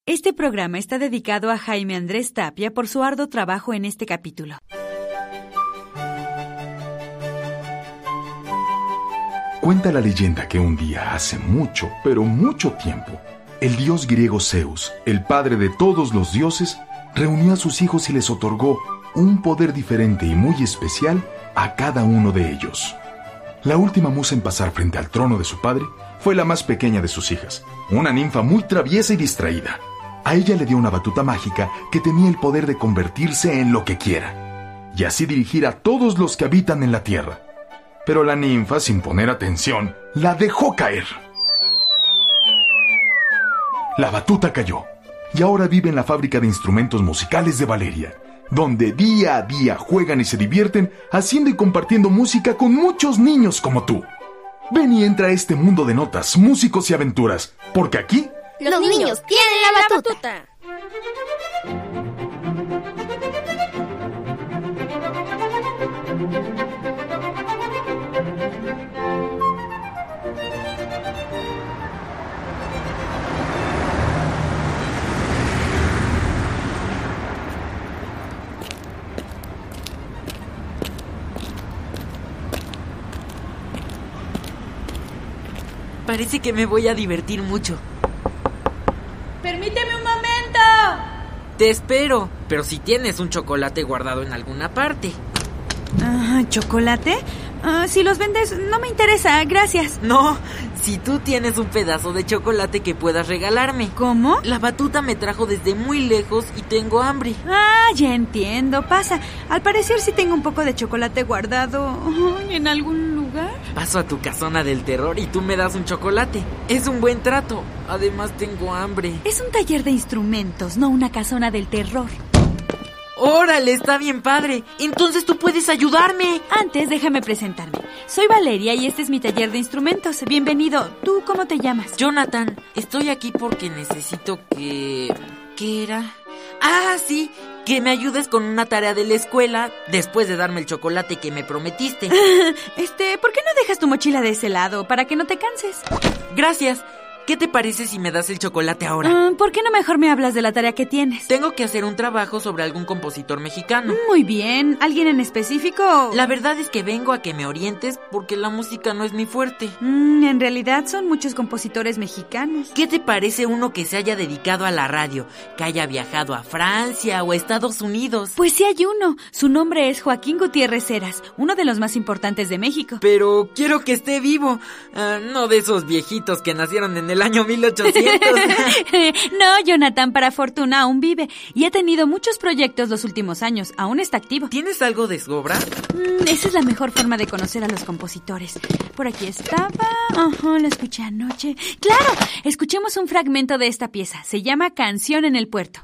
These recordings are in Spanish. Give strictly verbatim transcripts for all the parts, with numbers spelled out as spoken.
Este programa está dedicado a Jaime Andrés Tapia por su arduo trabajo en este capítulo. Cuenta la leyenda que un día, hace mucho, pero mucho tiempo, el dios griego Zeus, el padre de todos los dioses, reunió a sus hijos y les otorgó un poder diferente y muy especial a cada uno de ellos. La última musa en pasar frente al trono de su padre fue la más pequeña de sus hijas, una ninfa muy traviesa y distraída. A ella le dio una batuta mágica que tenía el poder de convertirse en lo que quiera, y así dirigir a todos los que habitan en la tierra. Pero la ninfa, sin poner atención, la dejó caer. La batuta cayó, y ahora vive en la fábrica de instrumentos musicales de Valeria, donde día a día juegan y se divierten haciendo y compartiendo música con muchos niños como tú. Ven y entra a este mundo de notas, músicos y aventuras, porque aquí Los, Los niños tienen la batuta. Parece que me voy a divertir mucho. ¡Permíteme un momento! Te espero, pero si tienes un chocolate guardado en alguna parte. Ah, ¿chocolate? Ah, si los vendes, no me interesa, gracias. No, si tú tienes un pedazo de chocolate que puedas regalarme. ¿Cómo? La batuta me trajo desde muy lejos y tengo hambre. Ah, ya entiendo, pasa. Al parecer sí tengo un poco de chocolate guardado en algún lugar. Paso a tu casona del terror y tú me das un chocolate. Es un buen trato. Además tengo hambre. Es un taller de instrumentos, no una casona del terror. ¡Órale! Está bien padre. Entonces tú puedes ayudarme. Antes, déjame presentarme. Soy Valeria y este es mi taller de instrumentos. Bienvenido. ¿Tú cómo te llamas? Jonathan. Estoy aquí porque necesito que... ¿Qué era? Ah, sí. Que me ayudes con una tarea de la escuela después de darme el chocolate que me prometiste. Este, ¿por qué no dejas tu mochila de ese lado para que no te canses? Gracias. ¿Qué te parece si me das el chocolate ahora? Uh, ¿Por qué no mejor me hablas de la tarea que tienes? Tengo que hacer un trabajo sobre algún compositor mexicano. Muy bien. ¿Alguien en específico? La verdad es que vengo a que me orientes porque la música no es mi fuerte. Mm, en realidad son muchos compositores mexicanos. ¿Qué te parece uno que se haya dedicado a la radio? Que haya viajado a Francia o a Estados Unidos. Pues sí hay uno. Su nombre es Joaquín Gutiérrez Heras, uno de los más importantes de México. Pero quiero que esté vivo. Uh, no de esos viejitos que nacieron en el año mil ochocientos. No, Jonathan, para fortuna aún vive y ha tenido muchos proyectos los últimos años. Aún está activo. ¿Tienes algo de su obra? Mm, esa es la mejor forma de conocer a los compositores. Por aquí estaba. Ajá, la escuché anoche. ¡Claro! Escuchemos un fragmento de esta pieza. Se llama Canción en el Puerto.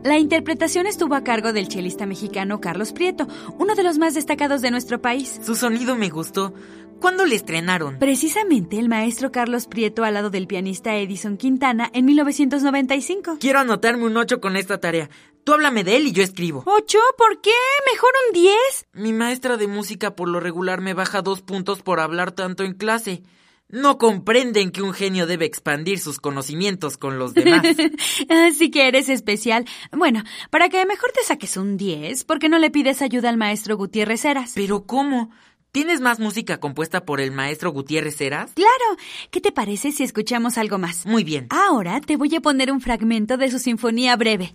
La interpretación estuvo a cargo del chelista mexicano Carlos Prieto, uno de los más destacados de nuestro país. Su sonido me gustó. ¿Cuándo le estrenaron? Precisamente el maestro Carlos Prieto al lado del pianista Edison Quintana en mil novecientos noventa y cinco. Quiero anotarme un ocho con esta tarea. Tú háblame de él y yo escribo. ¿Ocho? ¿Por qué? ¿Mejor un diez? Mi maestra de música por lo regular me baja dos puntos por hablar tanto en clase. No comprenden que un genio debe expandir sus conocimientos con los demás. Así que eres especial. Bueno, para que mejor te saques un diez, ¿por qué no le pides ayuda al maestro Gutiérrez Heras? ¿Pero cómo? ¿Tienes más música compuesta por el maestro Gutiérrez Heras? ¡Claro! ¿Qué te parece si escuchamos algo más? Muy bien. Ahora te voy a poner un fragmento de su sinfonía breve.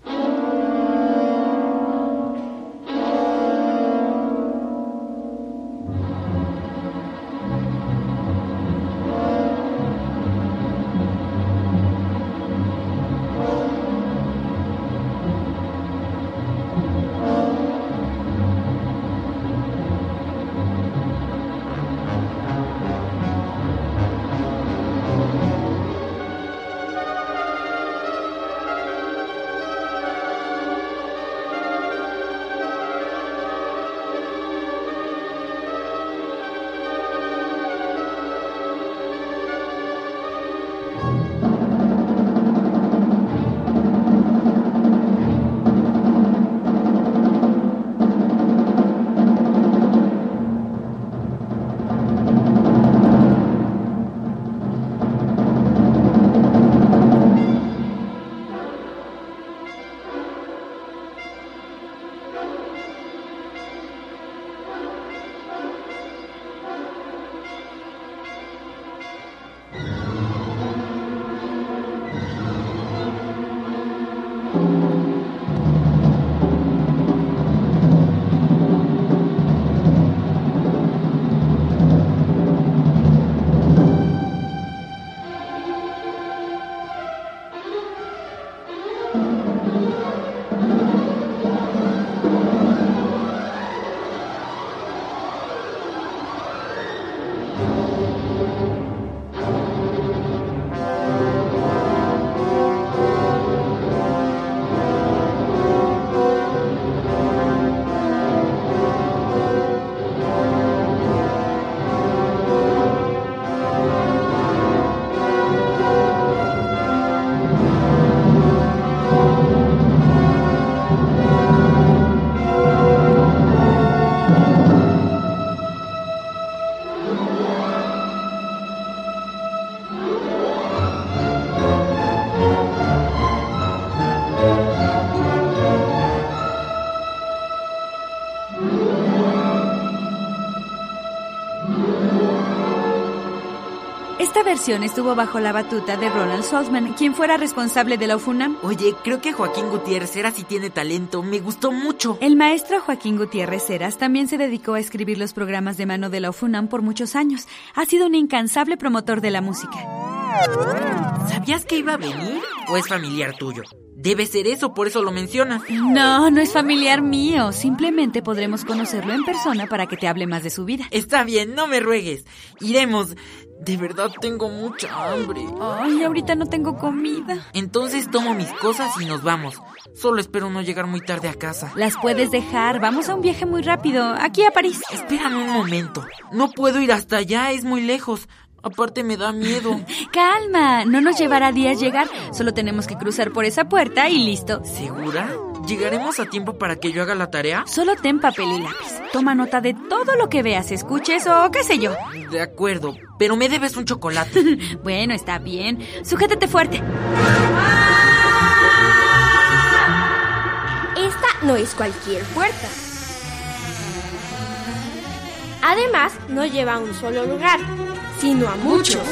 Esta versión estuvo bajo la batuta de Ronald Salzman, quien fuera responsable de la U F U N A M. Oye, creo que Joaquín Gutiérrez Heras sí tiene talento. Me gustó mucho. El maestro Joaquín Gutiérrez Heras también se dedicó a escribir los programas de mano de la U F U N A M por muchos años. Ha sido un incansable promotor de la música. ¿Sabías que iba a venir? ¿O es familiar tuyo? Debe ser eso, por eso lo mencionas. No, no es familiar mío. Simplemente podremos conocerlo en persona para que te hable más de su vida. Está bien, no me ruegues. Iremos. De verdad tengo mucha hambre. Ay, ahorita no tengo comida. Entonces tomo mis cosas y nos vamos. Solo espero no llegar muy tarde a casa. Las puedes dejar. Vamos a un viaje muy rápido. Aquí a París. Espérame un momento. No puedo ir hasta allá, es muy lejos. Aparte me da miedo. Calma, no nos llevará días llegar. Solo tenemos que cruzar por esa puerta y listo. ¿Segura? ¿Llegaremos a tiempo para que yo haga la tarea? Solo ten papel y lápiz. Toma nota de todo lo que veas, escuches o qué sé yo. De acuerdo, pero me debes un chocolate. Bueno, está bien. Sujétate fuerte. Esta no es cualquier puerta. Además, no lleva a un solo lugar, sino a muchos.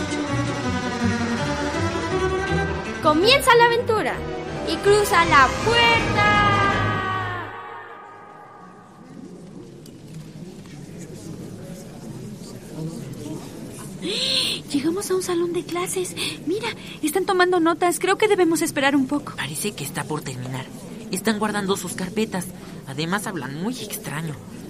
Comienza la aventura y cruza la puerta. Llegamos a un salón de clases. Mira, están tomando notas. Creo que debemos esperar un poco. Parece que está por terminar. Están guardando sus carpetas. Además hablan muy extraño.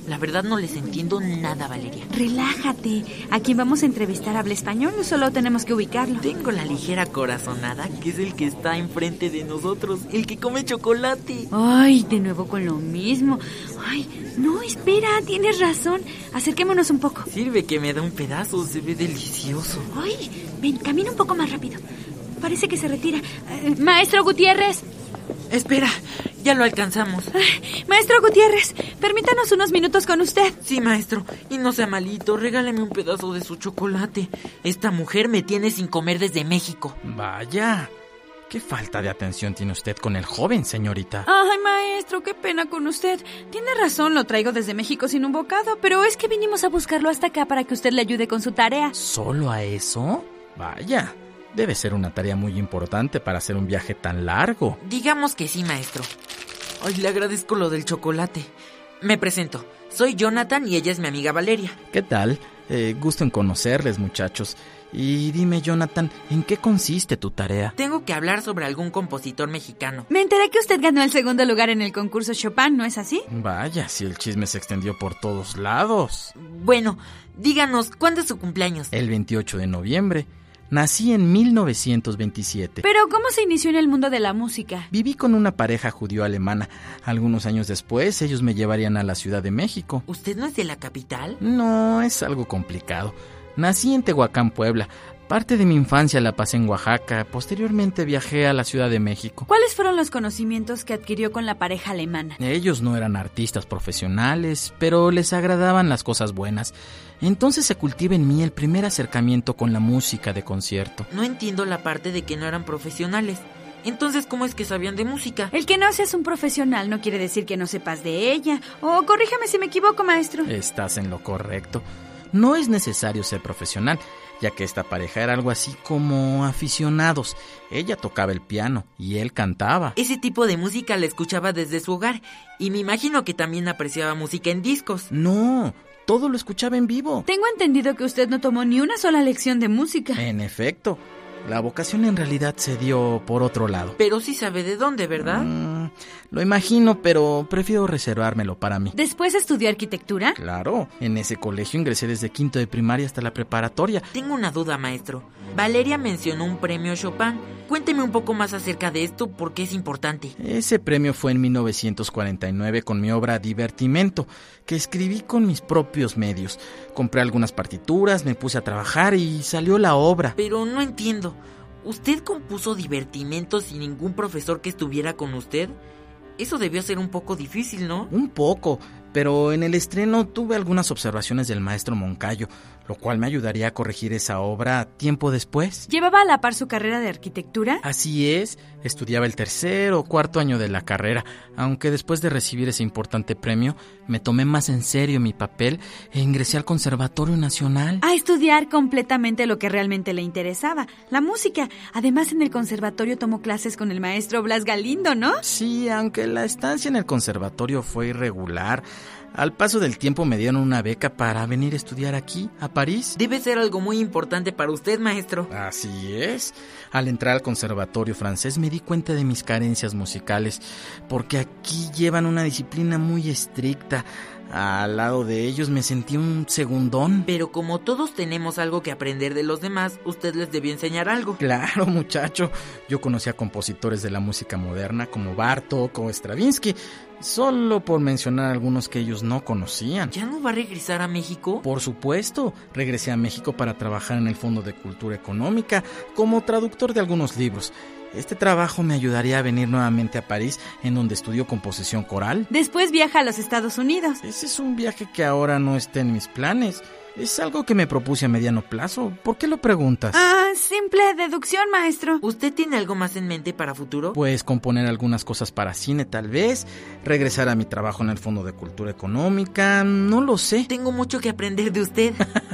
La verdad no les entiendo nada, Valeria. Relájate. A quien vamos a entrevistar habla español, solo tenemos que ubicarlo. Tengo la ligera corazonada, que es el que está enfrente de nosotros, el que come chocolate. Ay, de nuevo con lo mismo. Ay, no, espera, tienes razón. Acerquémonos un poco. Sirve que me da un pedazo, se ve delicioso. Ay, ven, camina un poco más rápido. Parece que se retira. Eh, Maestro Gutiérrez. Espera, ya lo alcanzamos. Ay, Maestro Gutiérrez, permítanos unos minutos con usted. Sí, maestro, y no sea malito, regáleme un pedazo de su chocolate. Esta mujer me tiene sin comer desde México. Vaya, qué falta de atención tiene usted con el joven, señorita. Ay, maestro, qué pena con usted. Tiene razón, lo traigo desde México sin un bocado, pero es que vinimos a buscarlo hasta acá para que usted le ayude con su tarea. ¿Solo a eso? Vaya, debe ser una tarea muy importante para hacer un viaje tan largo. Digamos que sí, maestro. Ay, le agradezco lo del chocolate. Me presento, soy Jonathan y ella es mi amiga Valeria. ¿Qué tal? Eh, gusto en conocerles, muchachos. Y dime, Jonathan, ¿en qué consiste tu tarea? Tengo que hablar sobre algún compositor mexicano. Me enteré que usted ganó el segundo lugar en el concurso Chopin, ¿no es así? Vaya, si el chisme se extendió por todos lados. Bueno, díganos, ¿cuándo es su cumpleaños? El veintiocho de noviembre. Nací en mil novecientos veintisiete. Pero, ¿cómo se inició en el mundo de la música? Viví con una pareja judío-alemana. Algunos años después, ellos me llevarían a la Ciudad de México. ¿Usted no es de la capital? No, es algo complicado. Nací en Tehuacán, Puebla. Parte de mi infancia la pasé en Oaxaca. Posteriormente viajé a la Ciudad de México. ¿Cuáles fueron los conocimientos que adquirió con la pareja alemana? Ellos no eran artistas profesionales, pero les agradaban las cosas buenas. Entonces se cultiva en mí el primer acercamiento con la música de concierto. No entiendo la parte de que no eran profesionales. Entonces, ¿cómo es que sabían de música? El que no seas un profesional no quiere decir que no sepas de ella. O corríjame si me equivoco, maestro. Estás en lo correcto. No es necesario ser profesional, ya que esta pareja era algo así como aficionados. Ella tocaba el piano y él cantaba. Ese tipo de música la escuchaba desde su hogar y me imagino que también apreciaba música en discos. No, todo lo escuchaba en vivo. Tengo entendido que usted no tomó ni una sola lección de música. En efecto, la vocación en realidad se dio por otro lado. Pero sí sabe de dónde, ¿verdad? Mm, lo imagino, pero prefiero reservármelo para mí. ¿Después estudió arquitectura? Claro, en ese colegio ingresé desde quinto de primaria hasta la preparatoria. Tengo una duda, maestro. Valeria mencionó un premio Chopin. Cuénteme un poco más acerca de esto porque es importante. Ese premio fue en mil novecientos cuarenta y nueve con mi obra Divertimento, que escribí con mis propios medios. Compré algunas partituras, me puse a trabajar y salió la obra. Pero no entiendo. ¿Usted compuso Divertimento sin ningún profesor que estuviera con usted? Eso debió ser un poco difícil, ¿no? Un poco, pero en el estreno tuve algunas observaciones del maestro Moncayo, lo cual me ayudaría a corregir esa obra tiempo después. ¿Llevaba a la par su carrera de arquitectura? Así es, estudiaba el tercer o cuarto año de la carrera, aunque después de recibir ese importante premio, me tomé más en serio mi papel e ingresé al Conservatorio Nacional. A estudiar completamente lo que realmente le interesaba, la música. Además, en el conservatorio tomó clases con el maestro Blas Galindo, ¿no? Sí, aunque la estancia en el conservatorio fue irregular. Al paso del tiempo me dieron una beca para venir a estudiar aquí, a París. Debe ser algo muy importante para usted, maestro. Así es. Al entrar al conservatorio francés me di cuenta de mis carencias musicales, porque aquí llevan una disciplina muy estricta. Al lado de ellos me sentí un segundón. Pero como todos tenemos algo que aprender de los demás, usted les debió enseñar algo. Claro, muchacho. Yo conocí a compositores de la música moderna como Bartók o Stravinsky, solo por mencionar algunos que ellos no conocían. ¿Ya no va a regresar a México? Por supuesto. Regresé a México para trabajar en el Fondo de Cultura Económica como traductor de algunos libros. Este trabajo me ayudaría a venir nuevamente a París, en donde estudio composición coral. Después viaja a los Estados Unidos. Ese es un viaje que ahora no está en mis planes. Es algo que me propuse a mediano plazo. ¿Por qué lo preguntas? Ah, simple deducción, maestro. ¿Usted tiene algo más en mente para futuro? Pues componer algunas cosas para cine, tal vez. Regresar a mi trabajo en el Fondo de Cultura Económica. No lo sé. Tengo mucho que aprender de usted.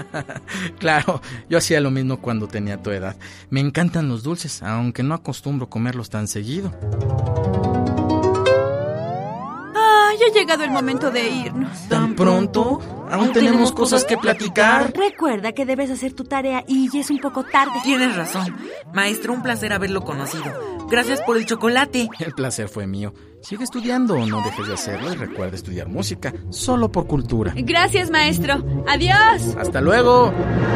Claro, yo hacía lo mismo cuando tenía tu edad. Me encantan los dulces, aunque no acostumbro comerlos tan seguido. Ay, ya ha llegado el momento de irnos. ¿Tan pronto? Aún tenemos cosas que platicar. Recuerda que debes hacer tu tarea y ya es un poco tarde. Tienes razón. Maestro, un placer haberlo conocido. Gracias por el chocolate. El placer fue mío. Sigue estudiando, no dejes de hacerlo y recuerda estudiar música, solo por cultura. Gracias, maestro. Adiós. ¡Hasta luego!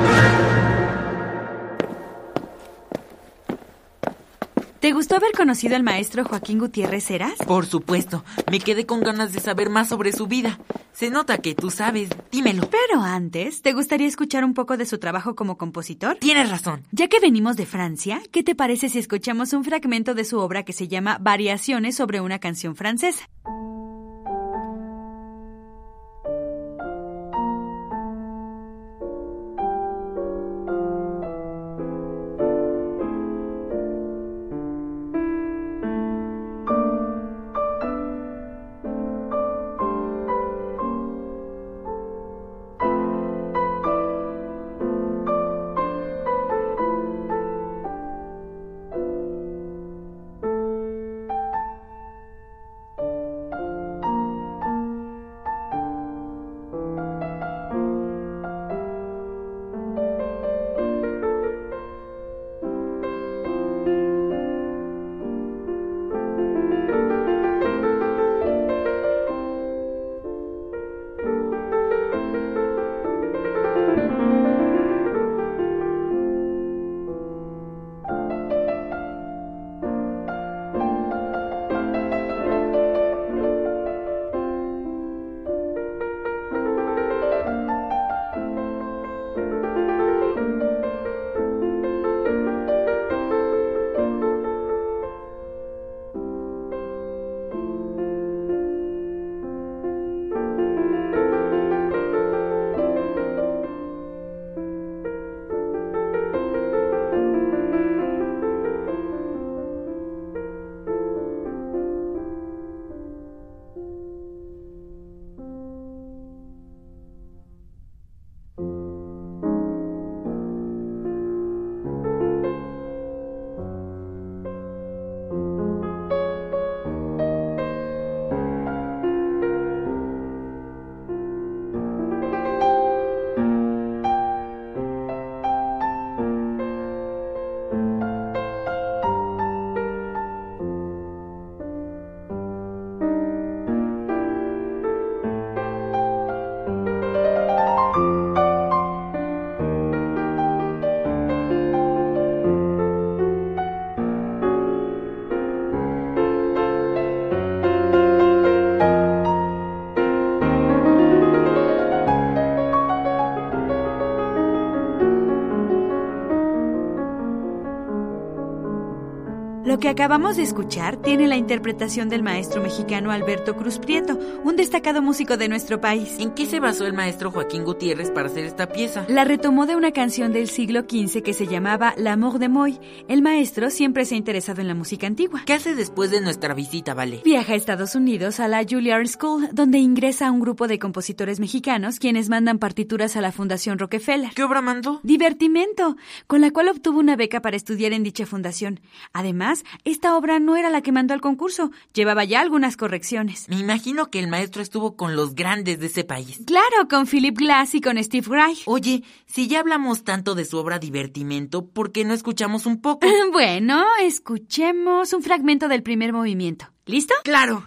¿Te gustó haber conocido al maestro Joaquín Gutiérrez Heras? Por supuesto. Me quedé con ganas de saber más sobre su vida. Se nota que tú sabes. Dímelo. Pero antes, ¿te gustaría escuchar un poco de su trabajo como compositor? Tienes razón. Ya que venimos de Francia, ¿qué te parece si escuchamos un fragmento de su obra que se llama Variaciones sobre una canción francesa? Lo que acabamos de escuchar tiene la interpretación del maestro mexicano Alberto Cruz Prieto, un destacado músico de nuestro país. ¿En qué se basó el maestro Joaquín Gutiérrez para hacer esta pieza? La retomó de una canción del siglo quince que se llamaba L'Amour de Moi. El maestro siempre se ha interesado en la música antigua. ¿Qué hace después de nuestra visita, Vale? Viaja a Estados Unidos a la Juilliard School, donde ingresa a un grupo de compositores mexicanos quienes mandan partituras a la Fundación Rockefeller. ¿Qué obra mandó? Divertimento, con la cual obtuvo una beca para estudiar en dicha fundación. Además, esta obra no era la que mandó al concurso, llevaba ya algunas correcciones. Me imagino que el maestro estuvo con los grandes de ese país. Claro, con Philip Glass y con Steve Reich. Oye, si ya hablamos tanto de su obra Divertimento, ¿por qué no escuchamos un poco? Bueno, escuchemos un fragmento del primer movimiento. ¿Listo? ¡Claro!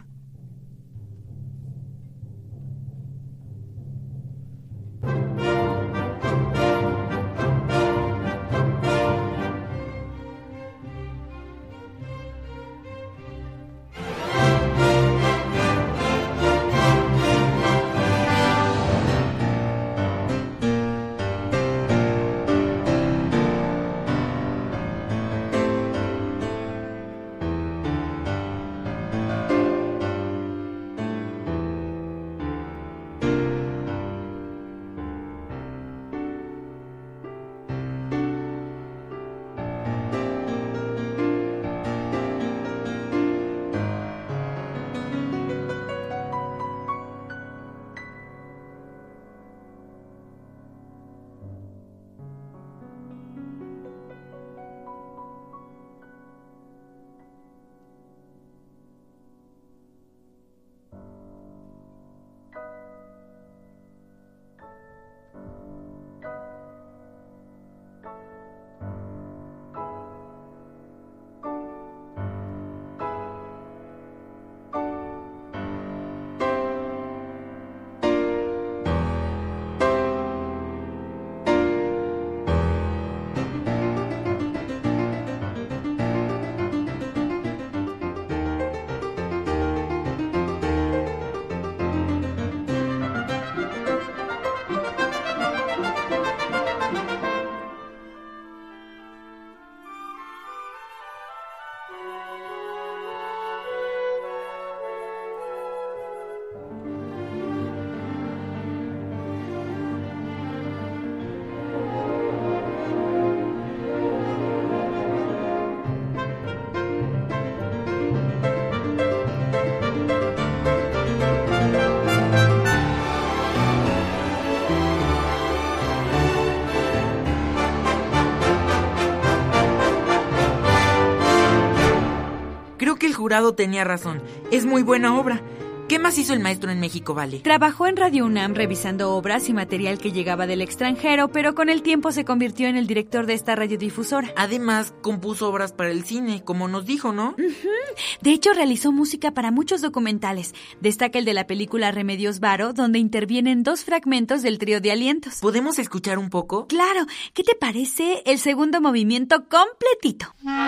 Creo que el jurado tenía razón. Es muy buena obra. ¿Qué más hizo el maestro en México, Vale? Trabajó en Radio UNAM revisando obras y material que llegaba del extranjero, pero con el tiempo se convirtió en el director de esta radiodifusora. Además, compuso obras para el cine, como nos dijo, ¿no? Uh-huh. De hecho, realizó música para muchos documentales. Destaca el de la película Remedios Varo, donde intervienen dos fragmentos del Trío de Alientos. ¿Podemos escuchar un poco? Claro. ¿Qué te parece el segundo movimiento completito?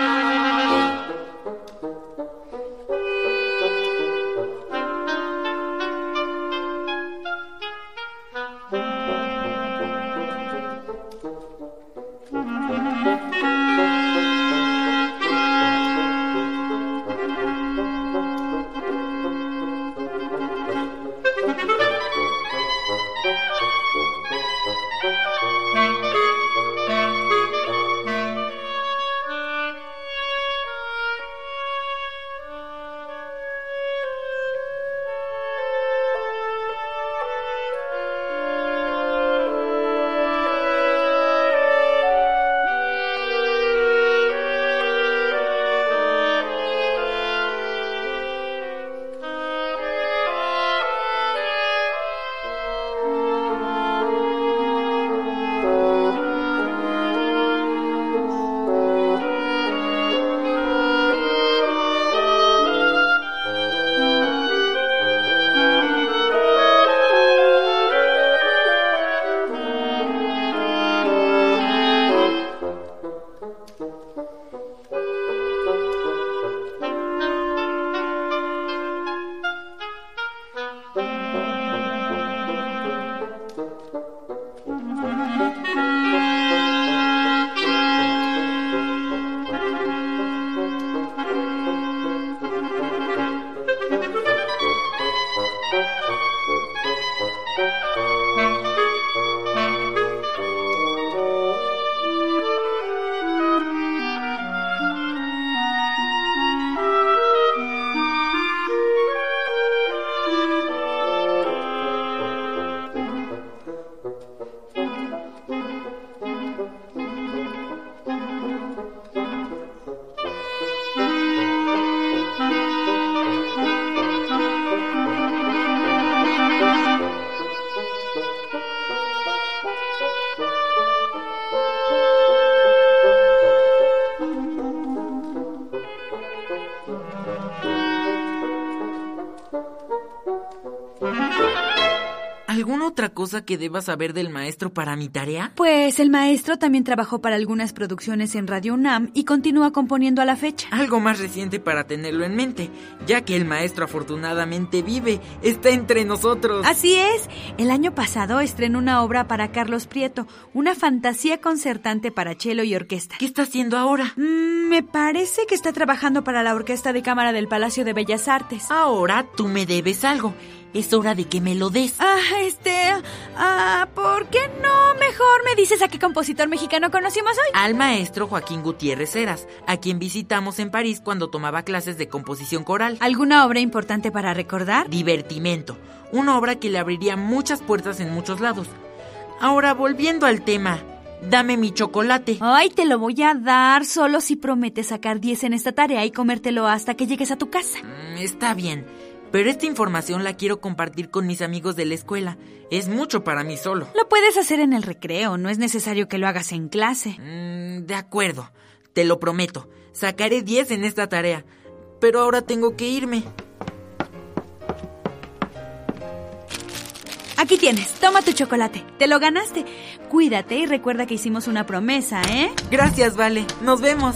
¿Alguna otra cosa que deba saber del maestro para mi tarea? Pues el maestro también trabajó para algunas producciones en Radio UNAM y continúa componiendo a la fecha. Algo más reciente para tenerlo en mente, ya que el maestro afortunadamente vive, está entre nosotros. Así es, el año pasado estrenó una obra para Carlos Prieto, una fantasía concertante para cello y orquesta. ¿Qué está haciendo ahora? Mm, me parece que está trabajando para la Orquesta de Cámara del Palacio de Bellas Artes. Ahora tú me debes algo. Es hora de que me lo des. Ah, este... Ah, ¿por qué no mejor me dices a qué compositor mexicano conocimos hoy? Al maestro Joaquín Gutiérrez Heras, a quien visitamos en París cuando tomaba clases de composición coral. ¿Alguna obra importante para recordar? Divertimento, una obra que le abriría muchas puertas en muchos lados. Ahora, volviendo al tema, dame mi chocolate. Ay, te lo voy a dar solo si prometes sacar diez en esta tarea y comértelo hasta que llegues a tu casa. Mm, está bien. Pero esta información la quiero compartir con mis amigos de la escuela. Es mucho para mí solo. Lo puedes hacer en el recreo, no es necesario que lo hagas en clase. Mm, de acuerdo, te lo prometo. Sacaré diez en esta tarea. Pero ahora tengo que irme. Aquí tienes, toma tu chocolate. Te lo ganaste. Cuídate y recuerda que hicimos una promesa, ¿eh? Gracias, Vale. Nos vemos.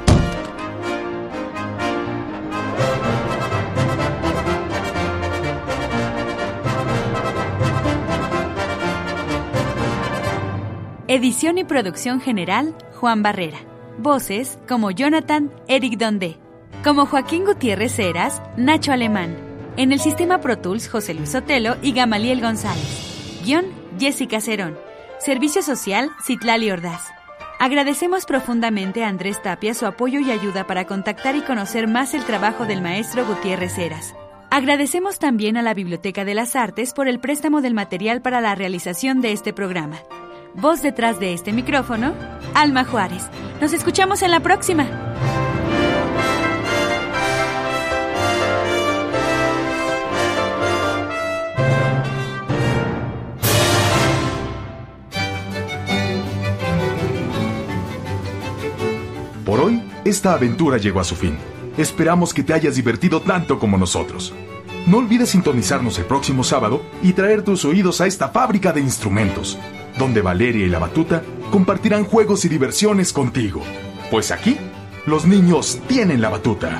Edición y producción general, Juan Barrera. Voces como Jonathan Eric Dondé. como Joaquín Gutiérrez Heras, Nacho Alemán. En el sistema Pro Tools, José Luis Sotelo y Gamaliel González. Guión, Jessica Cerón. Servicio social, Citlali Ordaz. Agradecemos profundamente a Andrés Tapia su apoyo y ayuda para contactar y conocer más el trabajo del maestro Gutiérrez Heras. Agradecemos también a la Biblioteca de las Artes por el préstamo del material para la realización de este programa. Voz detrás de este micrófono, Alma Juárez. Nos escuchamos en la próxima. Por hoy, esta aventura llegó a su fin. Esperamos que te hayas divertido tanto como nosotros. No olvides sintonizarnos el próximo sábado y traer tus oídos a esta fábrica de instrumentos, donde Valeria y la batuta compartirán juegos y diversiones contigo. Pues aquí, los niños tienen la batuta.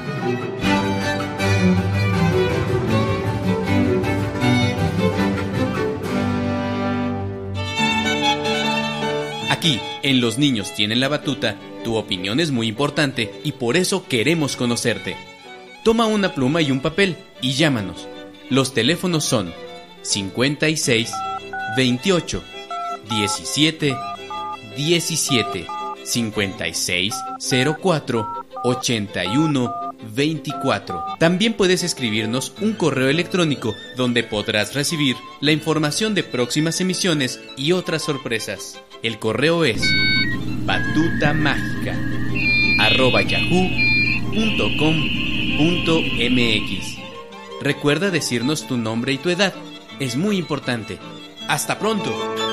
Aquí, en Los Niños Tienen la Batuta, tu opinión es muy importante y por eso queremos conocerte. Toma una pluma y un papel y llámanos. Los teléfonos son cincuenta y seis, veintiocho, diecisiete, diecisiete, cincuenta y seis, cero cuatro, ochenta y uno, veinticuatro. También puedes escribirnos un correo electrónico donde podrás recibir la información de próximas emisiones y otras sorpresas. El correo es batutamágica arroba yahoo punto com punto mx. Recuerda decirnos tu nombre y tu edad, es muy importante. ¡Hasta pronto!